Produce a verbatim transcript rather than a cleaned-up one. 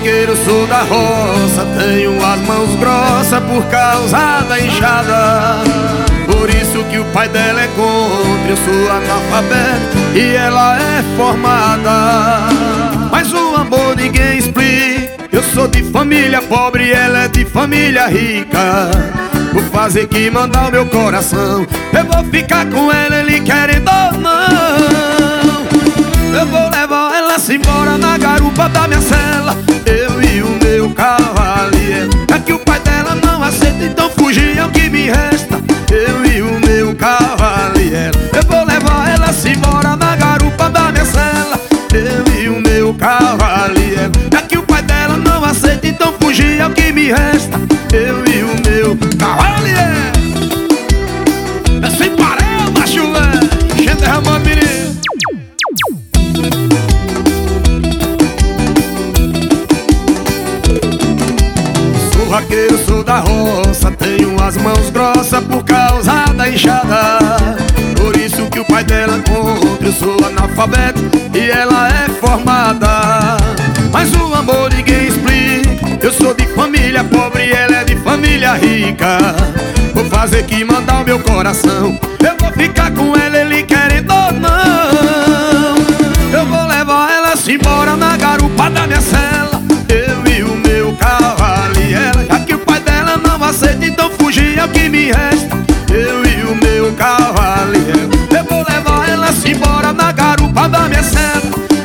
vaqueiro, sou da roça, tenho as mãos grossas por causa da enxada. Por isso que o pai dela é contra, eu sou analfabeto e ela é formada. Mas o amor ninguém explica, eu sou de família pobre e ela é de família rica. Vou fazer que mandar o meu coração, eu vou ficar com ela, ele querendo ou não. Eu vou levar ela-se embora na garupa da minha cela, eu e o meu cavaleiro. É que o pai dela não aceita, então fugir é o que me resta, eu e o meu cavaleiro. Eu vou levar ela-se embora na garupa da minha cela, eu e o meu cavaleiro. É que o pai dela não aceita, então fugir é o que me resta, eu e o meu cavaleiro. É sem parar, macho, velho, gente derramando menino. Sou vaqueiro, sou da roça, tenho as mãos grossas por causa da enxada. Por isso que o pai dela contra, eu sou analfabeto e ela é formada. Mas o amor ninguém explica, eu sou de família pobre e ela é de família rica. Vou fazer que mandar o meu coração, eu vou ficar com ela, ele querendo ou não. Eu vou levar ela-se embora na garupa da minha cela, eu e o meu cavaleiro. Já que o pai dela não aceita, então fugir é o que me resta, eu e o meu cavaleiro. Eu vou levar ela-se embora na garupa da minha cela,